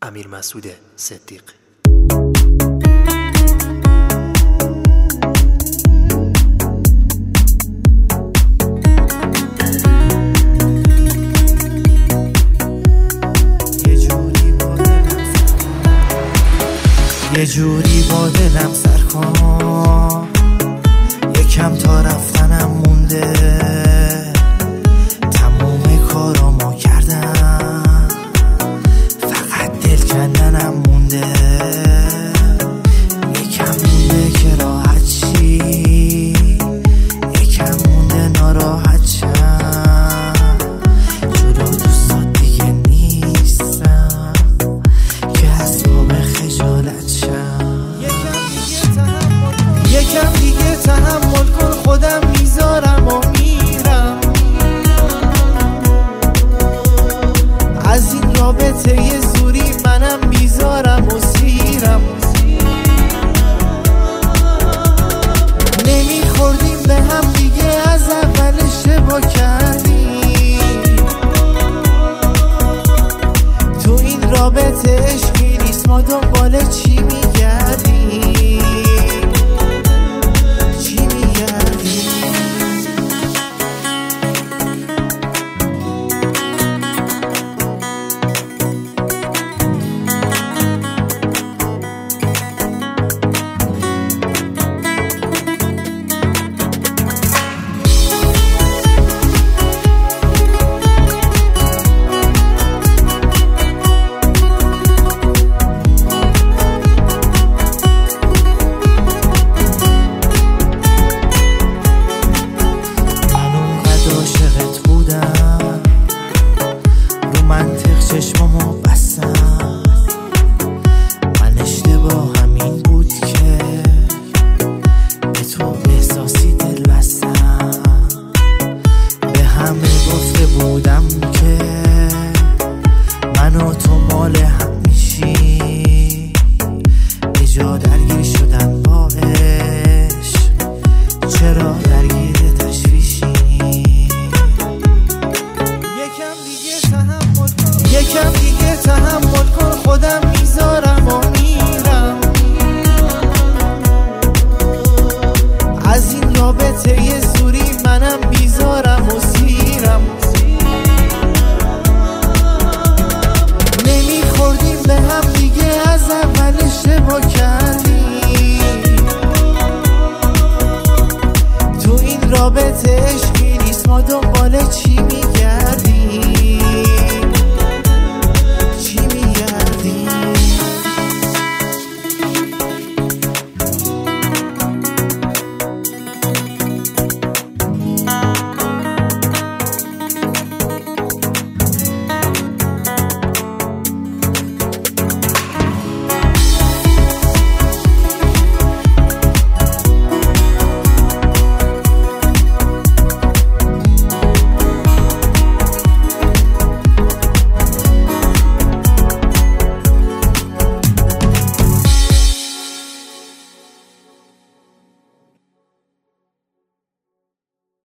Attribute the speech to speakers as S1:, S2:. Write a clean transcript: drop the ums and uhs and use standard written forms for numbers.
S1: امیرمسعود صدیق.
S2: یه جوری با دلم سر کن، یکم تا رفتنم مونده، تموم کارامو کردم، فقط دل کندنم مونده، یکم مونده که راحت شی، یکم مونده ناراحت شم، جدا دوستات دیگه نیستم که اسباب خجالت شم. یکم دیگه تحمل کن، خودم میذارم و میرم، از این رابطه یه زوری منم میذارم و سیرم. نمیخوردیم به هم دیگه، از اول اشتباه کردیم، تو این رابطه عشقی نیست، ما دنبال چی میگردیم؟ چشمامو بستم، من اشتباهم این بود که به تو احساسی دل بستم، به همه گفته بودم که من و تو مال هم میشی، به جا درگیر شدن با عشق، چرا درگیر تشویشی؟ یکم دیگه تحمل کن، خودم میذارم و میرم، از این رابطه یه زوری منم میذارم و